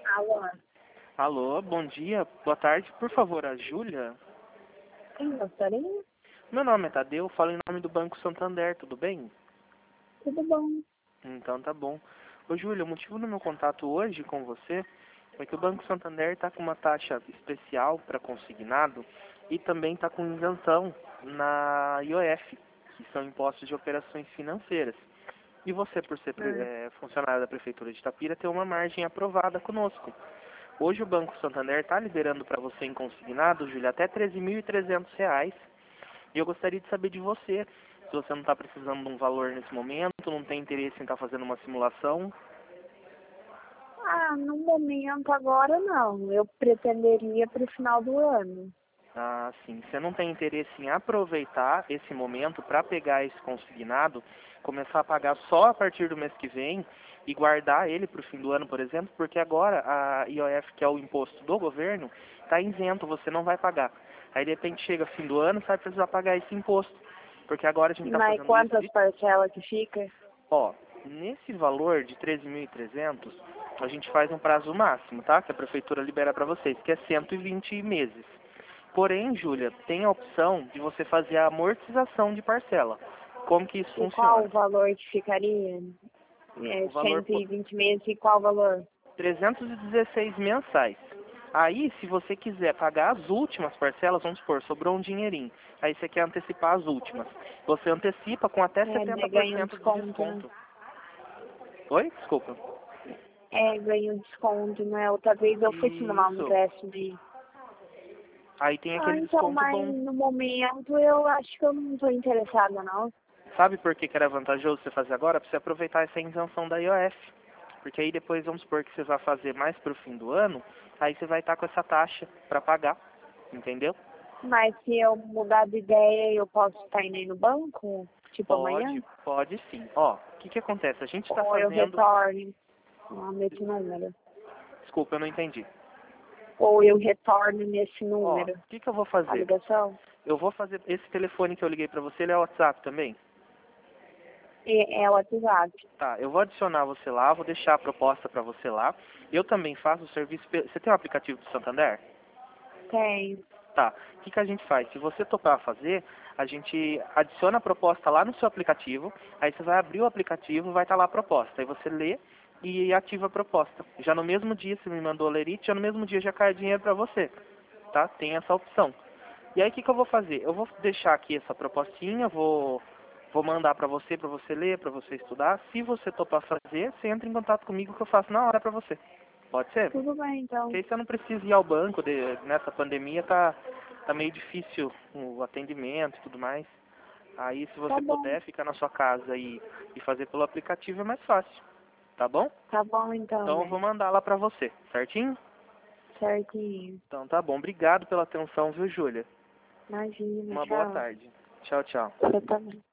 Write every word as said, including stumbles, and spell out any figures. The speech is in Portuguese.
Alô? Alô, bom dia, boa tarde. Por favor, a Júlia? Quem gostaria? Meu nome é Tadeu, falo em nome do Banco Santander, tudo bem? Tudo bom. Então tá bom. Ô Júlia, o motivo do meu contato hoje com você é que o Banco Santander está com uma taxa especial para consignado e também está com isenção na I O F, que são impostos de operações financeiras. E você, por ser pre- Ah, eh, funcionário da Prefeitura de Itapira, tem uma margem aprovada conosco. Hoje o Banco Santander está liberando para você em consignado, Júlia, até treze mil e trezentos reais. E eu gostaria de saber de você, se você não está precisando de um valor nesse momento, não tem interesse em estar fazendo uma simulação. Ah, no momento agora não. Eu pretenderia para o final do ano. Ah, sim. Você não tem interesse em aproveitar esse momento para pegar esse consignado, começar a pagar só a partir do mês que vem e guardar ele para o fim do ano, por exemplo, porque agora a I O F, que é o imposto do governo, está isento, você não vai pagar. Aí de repente chega fim do ano, você vai precisar pagar esse imposto, porque agora a gente está Mas fazendo isso quantas de... parcelas que fica? Ó, nesse valor de treze mil e trezentos, a gente faz um prazo máximo, tá? Que a prefeitura libera para vocês, que é cento e vinte meses. Porém, Júlia, tem a opção de você fazer a amortização de parcela. Como que isso E qual o funciona? valor que ficaria? É, O valor cento e vinte meses e qual o valor? trezentos e dezesseis mensais. Aí, se você quiser pagar as últimas parcelas, vamos supor, sobrou um dinheirinho. Aí você quer antecipar as últimas. Você antecipa com até É, setenta né, por ganha um cento de desconto, né? desconto. Oi? Desculpa. É, ganha um desconto, né? Outra vez eu fui simular um Isso. empréstimo de... Aí tem Ah, aquele então, desconto mas bom. no momento eu acho que eu não estou interessada, não. Sabe por que que era vantajoso você fazer agora? Para você aproveitar essa isenção da I O F. Porque aí depois, vamos supor que você vai fazer mais para o fim do ano, aí você vai estar com essa taxa para pagar, entendeu? Mas se eu mudar de ideia, eu posso estar indo aí no banco? Tipo amanhã? Pode, pode sim. Ó, o que que acontece? A gente está Ou eu fazendo... retorno ah, nesse número? Desculpa, eu não entendi. Ou eu retorno nesse Ó, número? o que que eu vou A fazer? ligação? Eu vou fazer... Esse telefone que eu liguei para você, ele é WhatsApp também? É, é o WhatsApp. Tá, eu vou adicionar você lá, vou deixar a proposta para você lá. Eu também faço o serviço... pe- Você tem o aplicativo do Santander? Tem. Tá. O que que a gente faz? Se você topar fazer, a gente adiciona a proposta lá no seu aplicativo, aí você vai abrir o aplicativo, vai estar lá a proposta. Aí você lê e ativa a proposta. Já no mesmo dia, você me mandou o lerite, já no mesmo dia já cai dinheiro para você. Tá? Tem essa opção. E aí o que que eu vou fazer? Eu vou deixar aqui essa propostinha, vou, vou mandar para você, para você ler, para você estudar. Se você topar fazer, você entra em contato comigo que eu faço na hora para você. Pode ser? Tudo bem, Porque então. aí você não precisa ir ao banco, de, nessa pandemia tá, tá meio difícil o atendimento e tudo mais. Aí se Tá você bom. puder ficar na sua casa e, e fazer pelo aplicativo é mais fácil, tá bom? Tá bom, então, Então eu vou né? mandar lá pra você, certinho? Certinho. Então tá bom, obrigado pela atenção, viu, Júlia? Imagina, Uma boa tchau. tarde. Tchau, tchau. Você também.